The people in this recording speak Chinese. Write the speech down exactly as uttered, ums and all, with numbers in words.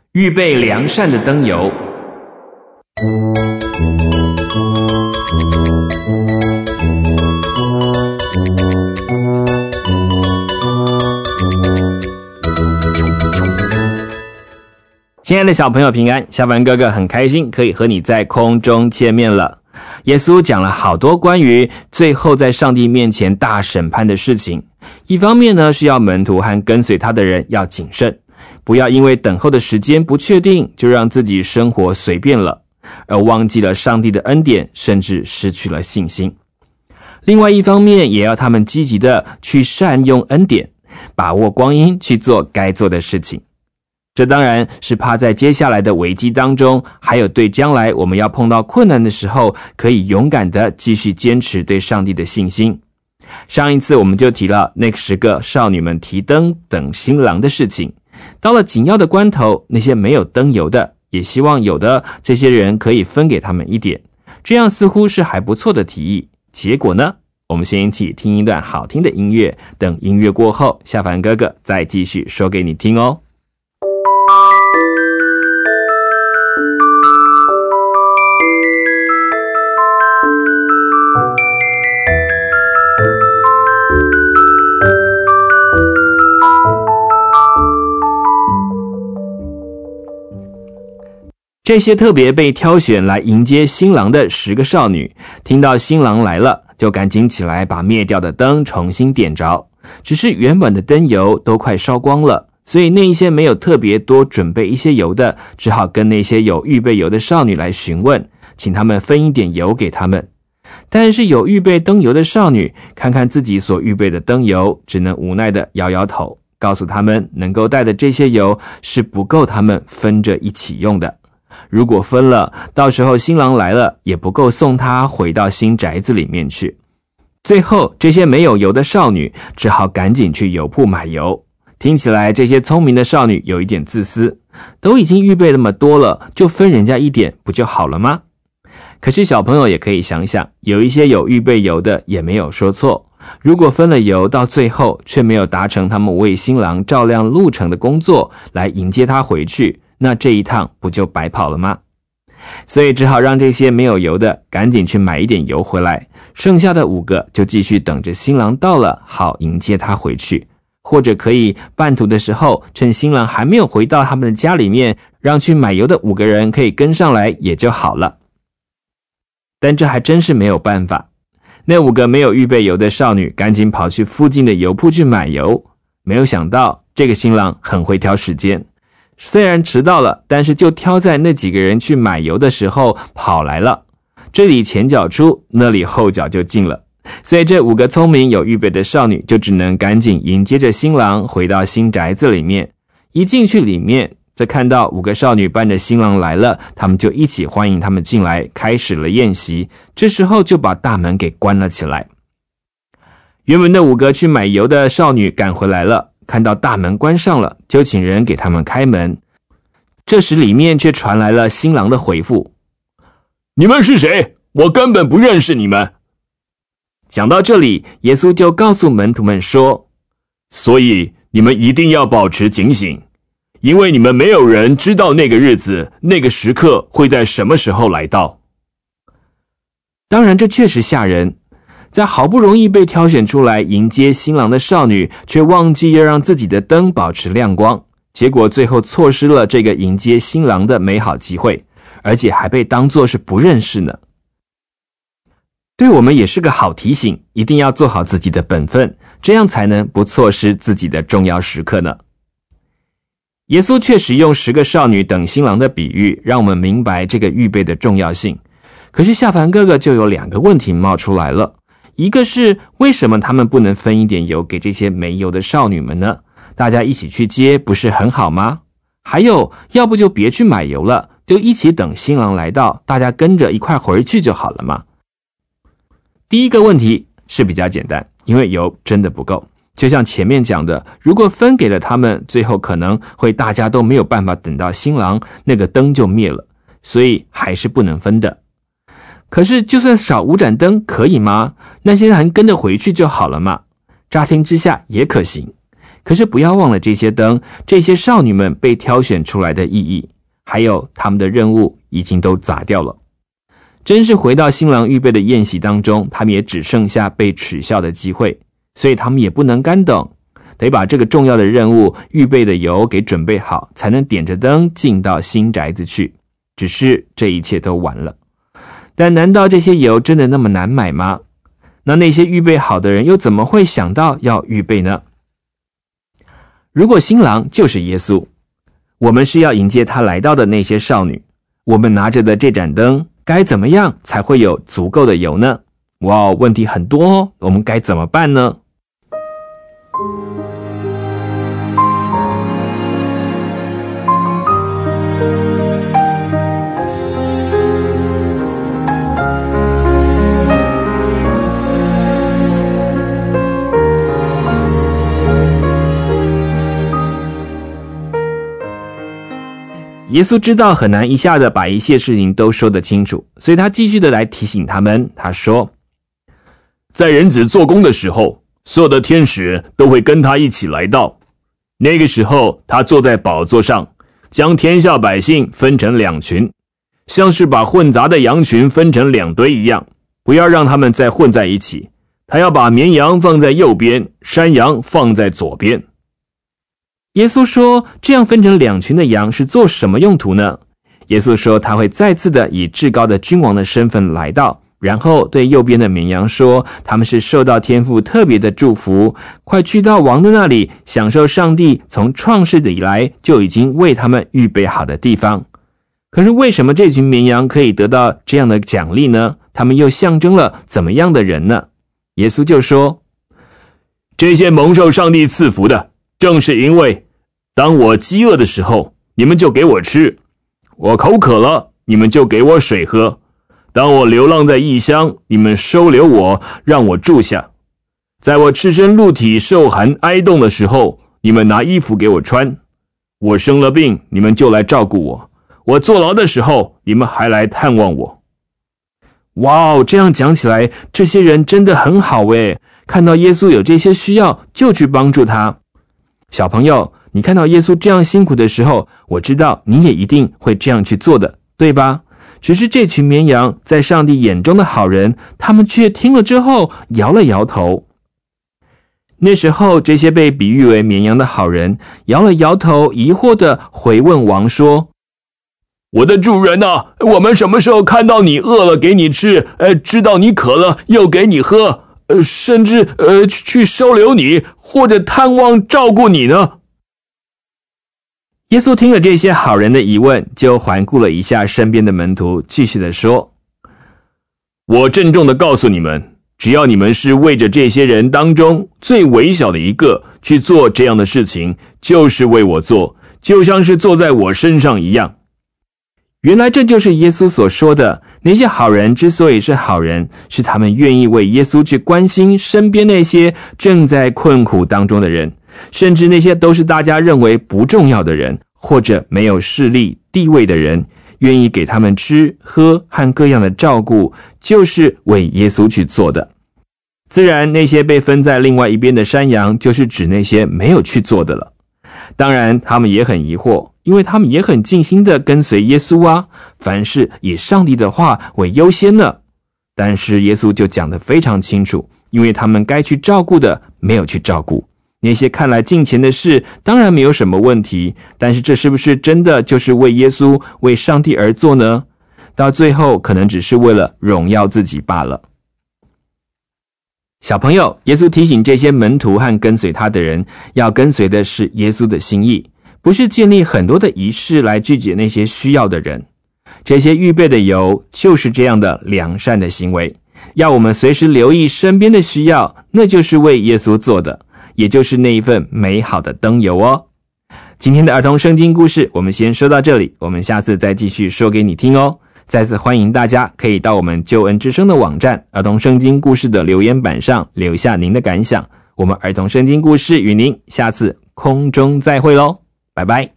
预备良善的灯油。亲爱的小朋友平安，小凡哥哥很开心可以和你在空中见面了。耶稣讲了好多关于最后在上帝面前大审判的事情，一方面呢是要门徒和跟随他的人要谨慎，不要因为等候的时间不确定就让自己生活随便了，而忘记了上帝的恩典，甚至失去了信心。另外一方面也要他们积极的去善用恩典，把握光阴去做该做的事情。这当然是怕在接下来的危机当中，还有对将来我们要碰到困难的时候，可以勇敢的继续坚持对上帝的信心。上一次我们就提了那十个少女们提灯等新郎的事情，到了紧要的关头，那些没有灯油的，也希望有的这些人可以分给他们一点，这样似乎是还不错的提议。结果呢，我们先一起听一段好听的音乐，等音乐过后，夏凡哥哥再继续说给你听哦。这些特别被挑选来迎接新郎的十个少女，听到新郎来了，就赶紧起来把灭掉的灯重新点着。只是原本的灯油都快烧光了，所以那一些没有特别多准备一些油的，只好跟那些有预备油的少女来询问，请他们分一点油给他们。但是有预备灯油的少女看看自己所预备的灯油，只能无奈的摇摇头，告诉他们能够带的这些油是不够他们分着一起用的。如果分了，到时候新郎来了也不够送他回到新宅子里面去。最后这些没有油的少女只好赶紧去油铺买油。听起来这些聪明的少女有一点自私，都已经预备那么多了，就分人家一点不就好了吗？可是小朋友也可以想想，有一些有预备油的也没有说错，如果分了油到最后却没有达成他们为新郎照亮路程的工作来迎接他回去，那这一趟不就白跑了吗？所以只好让这些没有油的赶紧去买一点油回来，剩下的五个就继续等着新郎到了，好迎接他回去。或者可以半途的时候，趁新郎还没有回到他们的家里面，让去买油的五个人可以跟上来也就好了。但这还真是没有办法，那五个没有预备油的少女赶紧跑去附近的油铺去买油，没有想到这个新郎很会挑时间，虽然迟到了，但是就挑在那几个人去买油的时候跑来了，这里前脚出，那里后脚就进了。所以这五个聪明有预备的少女就只能赶紧迎接着新郎回到新宅子里面。一进去里面，则看到五个少女伴着新郎来了，他们就一起欢迎他们进来，开始了宴席。这时候就把大门给关了起来。原本那五个去买油的少女赶回来了，看到大门关上了，就请人给他们开门。这时里面却传来了新郎的回复： 你们是谁？我根本不认识你们。 讲到这里，耶稣就告诉门徒们说， 所以你们一定要保持警醒，因为你们没有人知道那个日子，那个时刻会在什么时候来到。 当然这确实吓人，在好不容易被挑选出来迎接新郎的少女，却忘记要让自己的灯保持亮光，结果最后错失了这个迎接新郎的美好机会，而且还被当作是不认识呢。对我们也是个好提醒，一定要做好自己的本分，这样才能不错失自己的重要时刻呢。耶稣确实用十个少女等新郎的比喻，让我们明白这个预备的重要性。可是夏凡哥哥就有两个问题冒出来了，一个是为什么他们不能分一点油给这些没油的少女们呢？大家一起去接不是很好吗？还有，要不就别去买油了，就一起等新郎来到，大家跟着一块回去就好了嘛。第一个问题是比较简单，因为油真的不够。就像前面讲的，如果分给了他们，最后可能会大家都没有办法等到新郎，那个灯就灭了，所以还是不能分的。可是就算少五盏灯可以吗？那些人跟着回去就好了嘛。乍听之下也可行， 可是不要忘了这些灯，这些少女们被挑选出来的意义，还有他们的任务已经都砸掉了。真是回到新郎预备的宴席当中，他们也只剩下被取笑的机会，所以他们也不能干等，得把这个重要的任务预备的油给准备好，才能点着灯进到新宅子去。只是这一切都晚了。但难道这些油真的那么难买吗？那那些预备好的人又怎么会想到要预备呢？如果新郎就是耶稣，我们是要迎接他来到的那些少女，我们拿着的这盏灯该怎么样才会有足够的油呢？哇，问题很多哦，我们该怎么办呢？耶稣知道很难一下子把一切事情都说得清楚，所以他继续的来提醒他们。他说， 在人子做工的时候，所有的天使都会跟他一起来到。那个时候，他坐在宝座上，将天下百姓分成两群，像是把混杂的羊群分成两堆一样，不要让他们再混在一起。他要把绵羊放在右边，山羊放在左边。 耶稣说，这样分成两群的羊是做什么用途呢？耶稣说，他会再次的以至高的君王的身份来到，然后对右边的绵羊说，他们是受到天父特别的祝福，快去到王的那里，享受上帝从创世以来就已经为他们预备好的地方。可是为什么这群绵羊可以得到这样的奖励呢？他们又象征了怎么样的人呢？耶稣就说， 这些蒙受上帝赐福的，正是因为当我饥饿的时候，你们就给我吃；我口渴了，你们就给我水喝；当我流浪在异乡，你们收留我，让我住下；在我赤身露体受寒挨冻的时候，你们拿衣服给我穿；我生了病，你们就来照顾我；我坐牢的时候，你们还来探望我。 哇哦，这样讲起来，这些人真的很好耶，看到耶稣有这些需要，就去帮助他。小朋友，你看到耶稣这样辛苦的时候，我知道你也一定会这样去做的，对吧？只是这群绵羊在上帝眼中的好人，他们却听了之后摇了摇头。那时候，这些被比喻为绵羊的好人摇了摇头，疑惑地回问王说， 我的主人啊，我们什么时候看到你饿了给你吃，呃，知道你渴了又给你喝，呃，甚至呃去收留你，或者探望照顾你呢？ 耶稣听了这些好人的疑问，就环顾了一下身边的门徒，继续的说， 我郑重的告诉你们，只要你们是为着这些人当中最微小的一个去做这样的事情，就是为我做，就像是做在我身上一样。 原来这就是耶稣所说的，那些好人之所以是好人，是他们愿意为耶稣去关心身边那些正在困苦当中的人，甚至那些都是大家认为不重要的人，或者没有势力地位的人，愿意给他们吃喝和各样的照顾，就是为耶稣去做的。自然那些被分在另外一边的山羊，就是指那些没有去做的了。当然他们也很疑惑，因为他们也很尽心的跟随耶稣啊，凡事以上帝的话为优先呢。但是耶稣就讲得非常清楚，因为他们该去照顾的没有去照顾，那些看来近前的事当然没有什么问题，但是这是不是真的就是为耶稣为上帝而做呢？到最后可能只是为了荣耀自己罢了。小朋友，耶稣提醒这些门徒和跟随他的人，要跟随的是耶稣的心意，不是建立很多的仪式来拒绝那些需要的人。这些预备的油就是这样的良善的行为，要我们随时留意身边的需要，那就是为耶稣做的，也就是那一份美好的灯油哦。今天的儿童圣经故事我们先说到这里，我们下次再继续说给你听哦。再次欢迎大家可以到我们救恩之声的网站儿童圣经故事的留言板上留下您的感想。我们儿童圣经故事与您下次空中再会咯，拜拜。